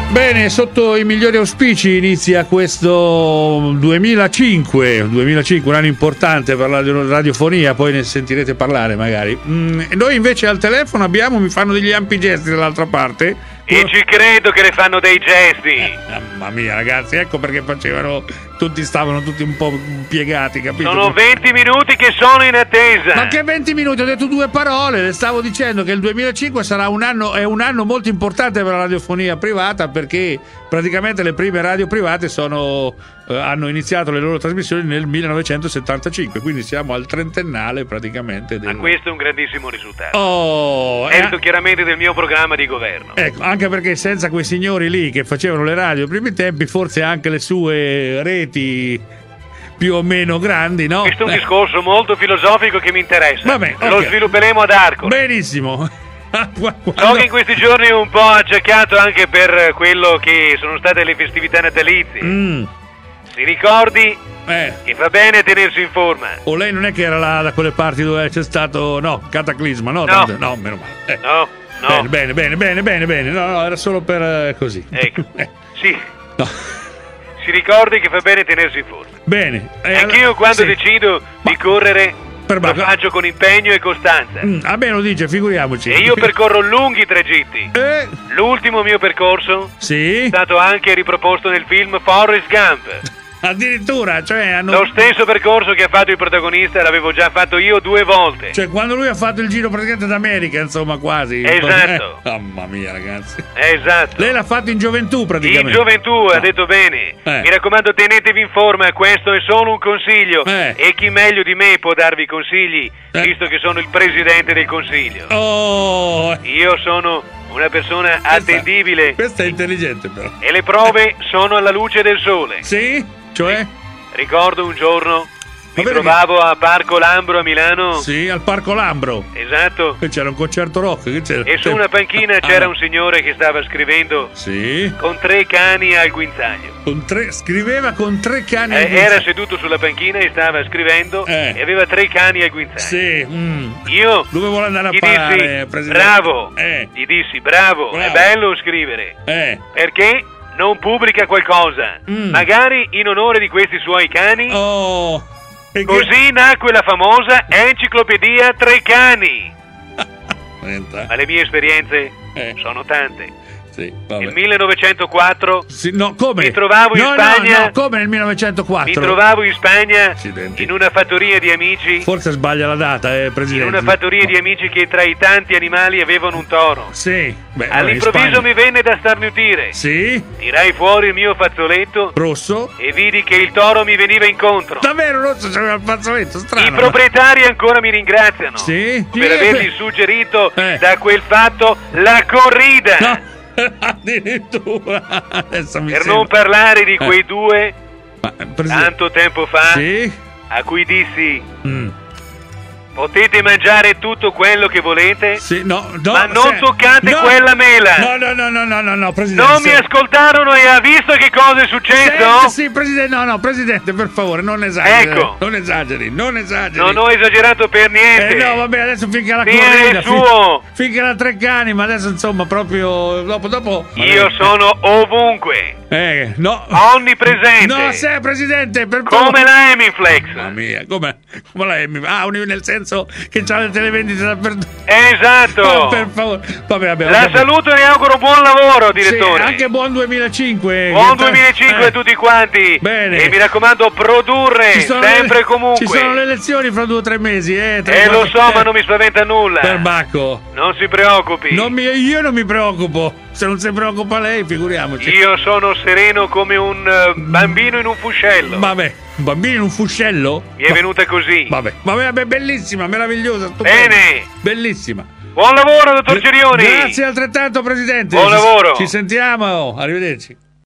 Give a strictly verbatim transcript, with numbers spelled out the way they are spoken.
Bene, sotto i migliori auspici inizia questo duemilacinque, duemilacinque, un anno importante per la radiofonia, poi ne sentirete parlare magari. Mm, noi invece al telefono abbiamo, mi fanno degli ampi gesti dall'altra parte. E ci credo che le fanno dei gesti. Eh, mamma mia ragazzi, ecco perché facevano, tutti stavano tutti un po' piegati, capito? Sono venti minuti che sono in attesa. Ma che venti minuti? Ho detto due parole, le stavo dicendo che il duemilacinque sarà un anno, è un anno molto importante per la radiofonia privata, perché praticamente le prime radio private sono, eh, hanno iniziato le loro trasmissioni nel millenovecentosettantacinque, quindi siamo al trentennale praticamente del... Ma questo è un grandissimo risultato. Oh, Merito eh, chiaramente del mio programma di governo. ecco, anche perché senza quei signori lì che facevano le radio ai primi tempi, forse anche le sue reti più o meno grandi, no? Questo è un Eh. discorso molto filosofico che mi interessa. Vabbè, Lo ok. svilupperemo ad Arcole. Benissimo. So che in questi giorni è un po' acciaccato anche per quello che sono state le festività natalizie. Mm, Si ricordi eh. che fa bene tenersi in forma. O lei non è che era là da quelle parti dove c'è stato, no, cataclisma, no? No. Tanto- no, meno male. Eh. No, no. Bene, bene, bene, bene, bene, bene. No, no, era solo per eh, così. Ecco. Eh, Sì, no. si ricordi che fa bene tenersi in forma. Bene. Eh, Anch'io quando sì. decido Ma- di correre Per lo me- faccio con impegno e costanza. Mm, a me lo dice, figuriamoci. E io percorro lunghi tragitti. Eh, L'ultimo mio percorso sì, è stato anche riproposto nel film Forrest Gump. addirittura, cioè hanno... Lo stesso percorso che ha fatto il protagonista l'avevo già fatto io due volte. Cioè, quando lui ha fatto il giro praticamente d'America, insomma, quasi. Esatto. Eh, mamma mia, ragazzi. Esatto. Lei l'ha fatto in gioventù, praticamente. In gioventù, ha No. detto bene. Eh. Mi raccomando, tenetevi in forma, questo è solo un consiglio. Eh. E chi meglio di me può darvi consigli, Eh. visto che sono il presidente del consiglio. Oh, Io sono una persona questa- attendibile Questo è intelligente, però. e le prove sono alla luce del sole. Sì? Cioè? Ricordo un giorno mi bene che- trovavo a Parco Lambro a Milano. Sì, al Parco Lambro. Esatto. Che c'era un concerto rock. Che c'era? E su una panchina Ah, c'era no. un signore che stava scrivendo Sì. con tre cani al guinzaglio. Con tre, scriveva con tre cani. Eh, al era guinzaglio. seduto sulla panchina e stava scrivendo Eh. e aveva tre cani al guinzaglio. Sì. mm. Io Dove vuole andare a gli parare, dissi Presidente? bravo, Eh. gli dissi bravo, Bravo. è bello scrivere, Eh. perché non pubblica qualcosa, Mm. magari in onore di questi suoi cani? Oh. E che- Così nacque la famosa enciclopedia Tre Cani. Senta. Ma le mie esperienze Eh. sono tante. Sì, vabbè. Nel millenovecentoquattro Sì, no, come? mi trovavo in no, Spagna. No, no, come nel mi millenovecentoquattro? trovavo in Spagna Accidenti. in una fattoria di amici, Forse sbaglia la data, eh, in Presidente. una fattoria di amici che tra i tanti animali avevano un toro. Sì. Beh, All'improvviso in Spagna. mi venne da starnutire. Sì. Tirai fuori il mio fazzoletto Rosso. e vidi che il toro mi veniva incontro. Davvero rosso, c'aveva il fazzoletto, strano. I proprietari ancora mi ringraziano Sì? per Sì, avergli beh. suggerito Eh. da quel fatto la corrida. No. Addirittura. Adesso mi Per sembra. non parlare di quei due Ma, Presidente. tanto tempo fa Sì. a cui dissi Mm. potete mangiare tutto quello che volete, Sì, no, no, ma non se- toccate no. quella mela. No, no, no, no, no, no, no, Presidente. Non mi se- ascoltarono e ha visto che cosa è successo? Sì, sì, Presidente, no, no, Presidente, per favore, non esageri. Ecco. Non esageri, non esageri. Non ho esagerato per niente. Eh no, vabbè, adesso finché la Tiene corrida, il suo. fin- finché la Treccani, ma adesso insomma proprio dopo dopo. Io sono ovunque, Eh, no. onnipresente, No, se Presidente, per come la Emiflex. Mamma mia, come come la Emmy? Ah, un- nel senso che c'ha le televendite dappertutto. Esatto. Oh, per favore. Vabbè, vabbè. La vabbè. saluto e le auguro buon lavoro, direttore. Sì, anche buon duemilacinque. Buon Che- duemilacinque eh. a tutti quanti. Bene. E mi raccomando, produrre Ci sono sempre le- e comunque. Ci sono le elezioni fra due o tre mesi, eh. tre, Eh, lo quattro- so, ma eh, non mi spaventa nulla. Perbacco. Non si preoccupi. Non mi- io non mi preoccupo. Se non si preoccupa lei, figuriamoci. Io sono sereno come un eh, bambino in un fuscello. Vabbè, un bambino in un fuscello? Mi è venuta così. Vabbè, vabbè, vabbè, bellissima, meravigliosa, stupenda. Bene. Bellissima. Buon lavoro, dottor Cerioni. Grazie altrettanto, Presidente. Buon Ci- lavoro. Ci sentiamo. Arrivederci.